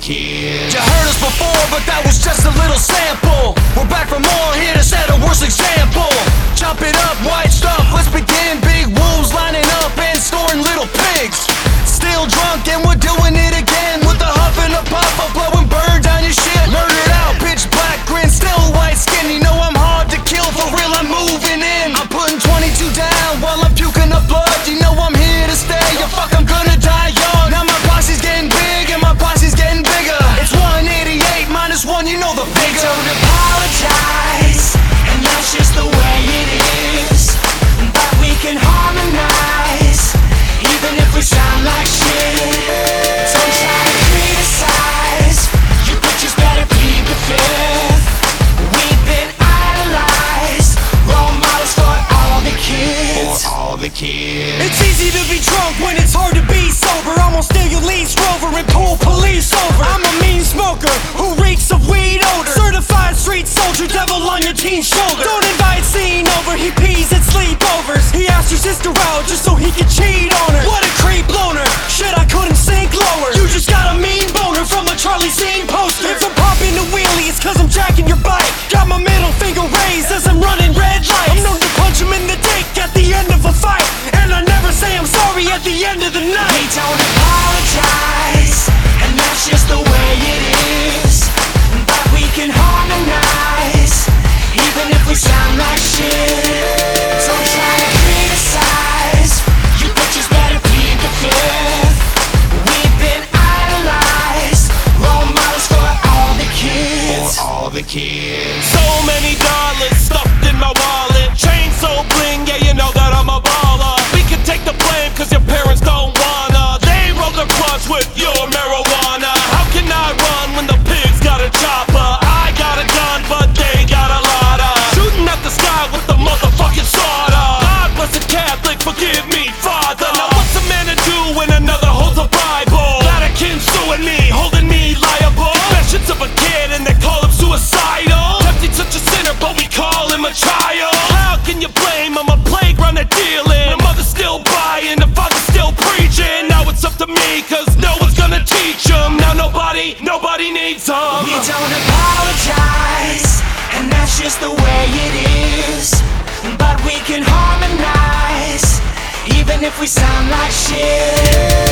kids. You heard us before, but that was just a little sample. We're back for more, here to set a worse example. Chop it up, white stuff, let's begin. Big wolves lining up and snoring little pigs. Still drunk and we're doing it again. With a huff and a puff, I'm blowing burn down your shit. Murdered out, pitch black grin, still white skin. You know I'm hard to kill, for real I'm moving in. I'm putting 22 down while I'm puking up blood. You know I'm here to stay, you fuck I'm gonna die young. Now my posse's getting big and my posse's getting bigger. It's 188 minus 1, you know the figure. Don't apologize, and that's just the way it is. But we can harmonize, even if we sound like shit. Don't try to criticize, you bitches better plead the fifth. We've been idolized, role models for all the kids. For all the kids. It's easy to be drunk when it's hard to be sober. I'm gonna steal your lease rover and pull police over. I'm a mean smoker who reeks of weed odor. Certified street soldier, devil on your teen's shoulder. Don't invite scene over, he pees at sleepovers. He asked your sister out just so he could cheat on her. What a creep loner, shit I couldn't sink lower. You just got a mean boner from a Charlie Scene poster. If I'm popping the wheelie, it's cause I'm jacking your bike. Got my middle finger raised as I'm running red lights. I'm known to punch him in the dick at the end of a fight, and I never say I'm sorry at the end of the night. We don't apologize, and that's just the way it is. But we can harmonize, even if we sound like shit. Don't try to criticize, you bitches better plead the fifth. We've been idolized, role models for all the kids. For all the kids. So many dollars stuffed in my wallet. Chain so bling, yeah, you know that I'm a baller. We can take the blame cause your parents don't wanna. They roll the blunts with your marijuana. How can I run when the pigs got a chopper? I got a gun, but they got a lotta. Shooting at the sky with the motherfucking sorta. God bless a Catholic, forgive me, Father. Now what's a man to do when another holds a Bible? Vatican suing me, holding me liable. Confessions of a kid and they call him suicidal. Tempting such a sinner, but we call him a child. How can you blame him? A playground they're dealing. The mother's still buying, the father's still preaching. Now it's up to me, cause no one's gonna teach him. Now nobody needs him. We don't apologize, and that's just the way it is. But we can harmonize, even if we sound like shit.